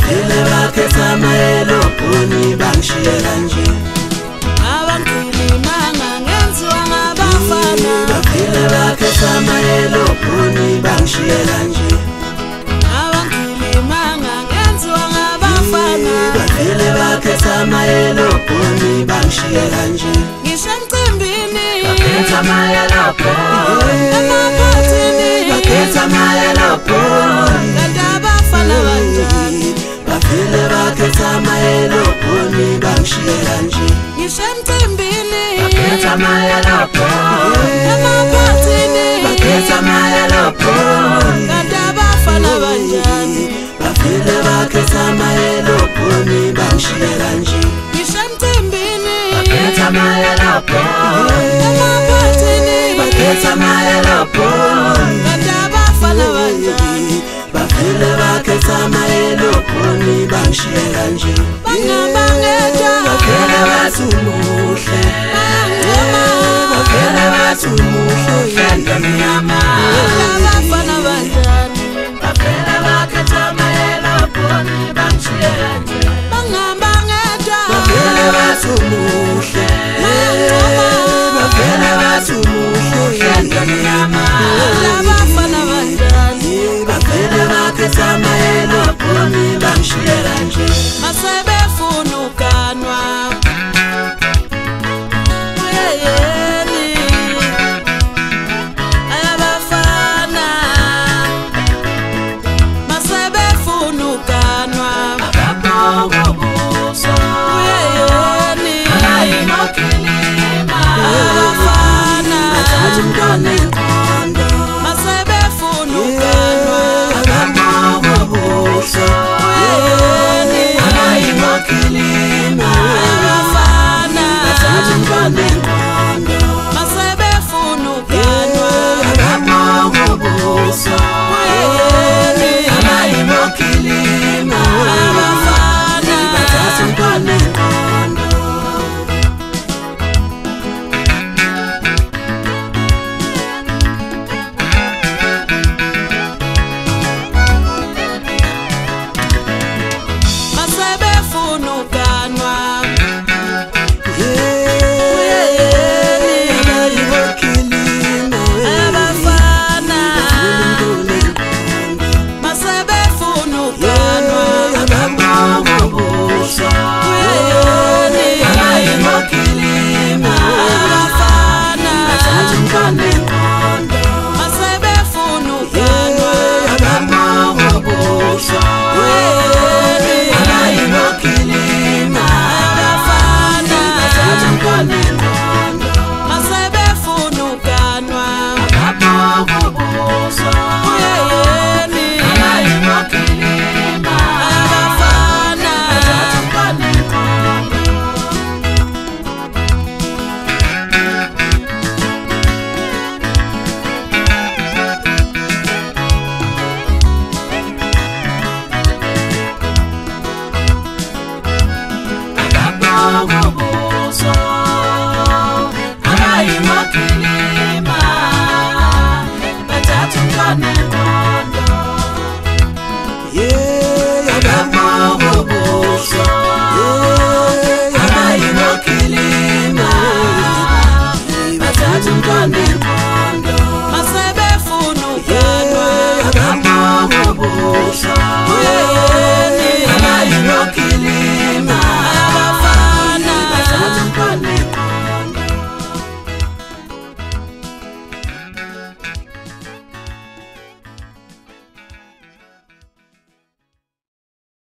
bafile bakhetha amayelobhoni bangishiyela nje abangilimanga ngenziwa ngabafana bafile bakhetha amayelobhoni bangishiyela nje abangilimanga ngenziwa ngabafana bafile bakhetha amayelobhoni bangishiyela nje ngisho emcimbini bakhetha amayelobhoni emaphathini bakhetha amayelobhoni kanti abafana banjani bafile bakhetha amayelobhoni bangishiyela nje ngisho emcimbini bakhetha amayelobhoni emaphathini bakhetha amayelobhoni kanti abafana banjani bafile bakhetha amayelobhoni bangishiyela nje ngisho emcimbini bakhetha amayelobhoni emaphathini bakhetha amayelobhoni kanti abafana banjani bafile bakhetha amayelobhoni bangishiyela nje bangabangeda bafile bathi umuhle bafile bathi umuhle ngemnyama abafana banjani bafile bakhetha amayelobhoni bangishiyela nje bangabangeda bafile bathi umuhle bafile bathi umuhle ngemnyama abafana banjani bafile bakhetha amayelobhoni bangishiyela nje masebefuna ukanwa uyeyeni ayabafana masebefuna ukanwa ababongo buso uyeyeni ayinokhilima abafana bathatha umntwana enqondo masebefuna ukanwa ababongo buso uyeyeni ayinokhilima abafana bathatha umntwana enqondo masebefuna ukanwa ababongo buso uyeyeni ayinokhilima abafana bathatha umntwana enqondo masebefuna ukanwa uyeyeni abafana masebefuna ukanwa ababongo buso uyeyeni ayinokhilima abafana bathatha umntwana enqondo masebefuna ukanwa ababongo buso uyeyeni ayinokhilima abafana bathatha umntwana enqondo masebefuna ukanwa ababongo buso uyeyeni ayinokhilima abafana bathatha umntwana enqondo ababongo